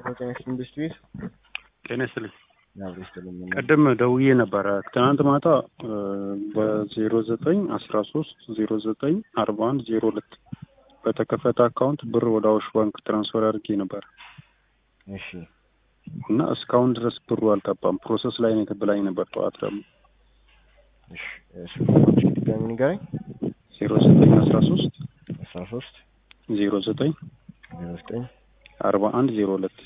ኦኬ ኢንዱስትሪስ ጤነስልኝ ያብስተልኝ ቀደም ደውዬ ነበር ትናንት ማታ በ0913094102 በተከፈተ አካውንት ብር ወደ አዋሽ ባንክ ትራንስፈር አድርጌ ነበር። እሺ እና እስካሁን ድረስ ብሩ አልገባም። ፕሮሰስ ላይ ነው ተብላኝ ነበር ጠዋት ደግሞ። እሺ እሱ ድጋሚ ንገረኝ። 0913 09 4102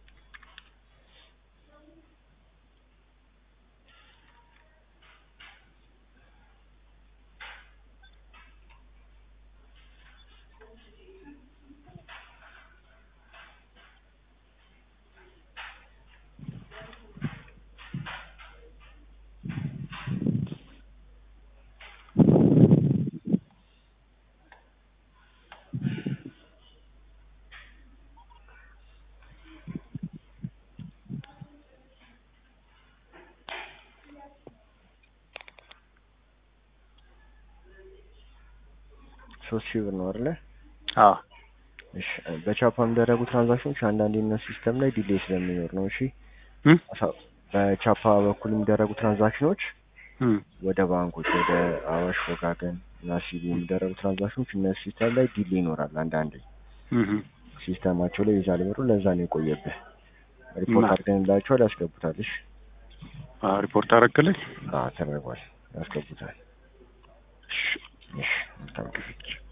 ሶስት ሺህ ብር ነው አይደል? አዎ። እሺ በቻፓ የሚደረጉ ትራንዛክሽኖች አንዳንዴ እና ሲስተም ላይ ዲሌይ ስለሚኖር ነው። እሺ በቻፓ በኩል የሚደረጉ ትራንዛክሽኖች ወደ ባንኮች ወደ አዋሽ ወጋገን እና ሲቢ የሚደረጉ ትራንዛክሽኖች እነሱ ሲስተም ላይ ዲሌይ ይኖራል። አንዳንዴ ሲስተማቸው ላይ ይዛል ብሩ ለዛ ነው የቆየብህ። ሪፖርት አድርገንላቸዋል ያስገቡታል። እሺ ሪፖርት አደረግልኝ? ተደርጓል ያስገቡታል። እሺ ታንክ ዩ